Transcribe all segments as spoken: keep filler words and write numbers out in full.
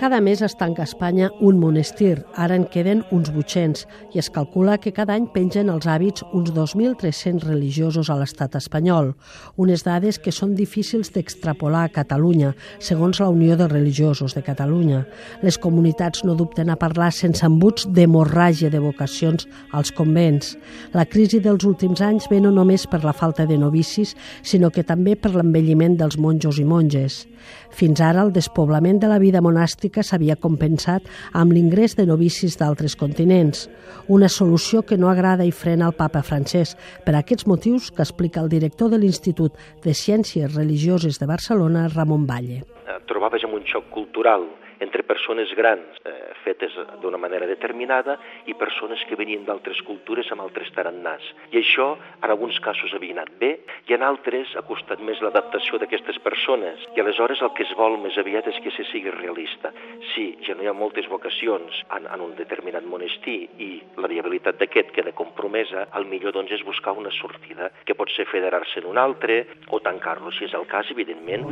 Cada mes es tanca a Espanya un monestir, ara en queden uns vuit-cents, i es calcula que cada any pengen els hàbits uns dos mil tres-cents religiosos a l'estat espanyol, unes dades que són difícils d'extrapolar a Catalunya, segons la Unió de Religiosos de Catalunya. Les comunitats no dubten a parlar sense embuts d'hemorràgia de vocacions als convents. La crisi dels últims anys ve no només per la falta de novicis, sinó que també per l'envelliment dels monjos i monges. Fins ara, el despoblament de la vida monàstica s'havia compensat amb l'ingrés de novicis d'altres continents, una solució que no agrada i frena al papa Francesc, per aquests motius que explica el director de l'Institut de Ciències Religioses de Barcelona, Ramon Valle. Trobaves amb un xoc cultural entre persones grans eh, fetes d'una manera determinada i persones que venien d'altres cultures amb altres tarannàs. I això en alguns casos havia anat bé i en altres ha costat més l'adaptació d'aquestes persones. I aleshores el que es vol més aviat és que se sigui realista. Si ja no hi ha moltes vocacions en, en un determinat monestir i la viabilitat d'aquest queda compromesa, el millor doncs és buscar una sortida, que pot ser federar-se en un altre o tancar-lo, si és el cas, evidentment.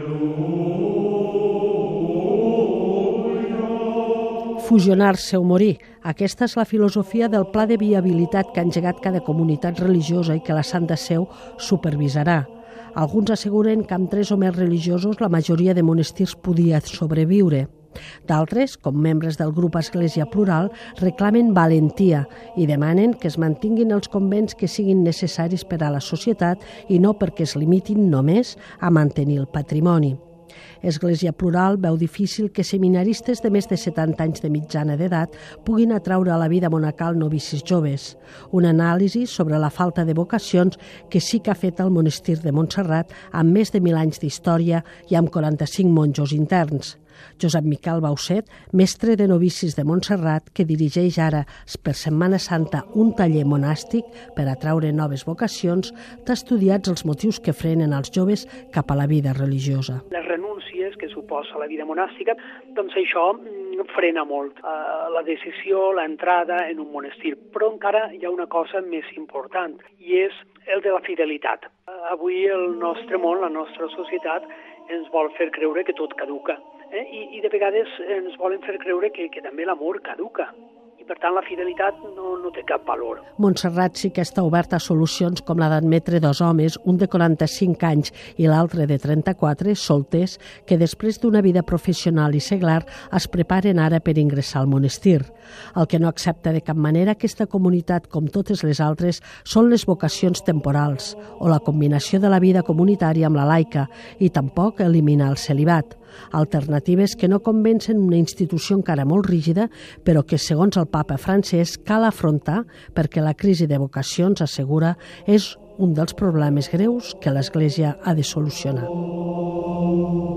Fusionar-se o morir. Aquesta és la filosofia del pla de viabilitat que ha engegat cada comunitat religiosa i que la Santa Seu supervisarà. Alguns asseguren que amb tres o més religiosos la majoria de monestirs podia sobreviure. D'altres, com membres del grup Església Plural, reclamen valentia i demanen que es mantinguin els convents que siguin necessaris per a la societat i no perquè es limitin només a mantenir el patrimoni. Església Plural veu difícil que seminaristes de més de setanta anys de mitjana d'edat puguin atraure a la vida monacal novicis joves. Una anàlisi sobre la falta de vocacions que sí que ha fet el monestir de Montserrat amb més de mil anys d'història i amb quaranta-cinc monjos interns. Josep Miquel Bauset, mestre de novicis de Montserrat, que dirigeix ara per Setmana Santa un taller monàstic per atraure noves vocacions, t'ha estudiat els motius que frenen els joves cap a la vida religiosa. Les renúncies que suposa la vida monàstica, doncs això frena molt uh, la decisió, l'entrada en un monestir. Però encara hi ha una cosa més important, i és el de la fidelitat. Uh, avui el nostre món, la nostra societat, ens vol fer creure que tot caduca. Eh? I, I de vegades ens volen fer creure que, que també l'amor caduca. I per tant la fidelitat no, no té cap valor. Montserrat sí que està oberta a solucions com la d'admetre dos homes, un de quaranta-cinc anys i l'altre de trenta-quatre, solters, que després d'una vida professional i seglar es preparen ara per ingressar al monestir. El que no accepta de cap manera aquesta comunitat, com totes les altres, són les vocacions temporals o la combinació de la vida comunitària amb la laica i tampoc eliminar el celibat. Alternatives que no convencen una institució encara molt rígida, però que, segons el papa Francesc, cal afrontar perquè la crisi de vocacions, assegura, és un dels problemes greus que l'Església ha de solucionar.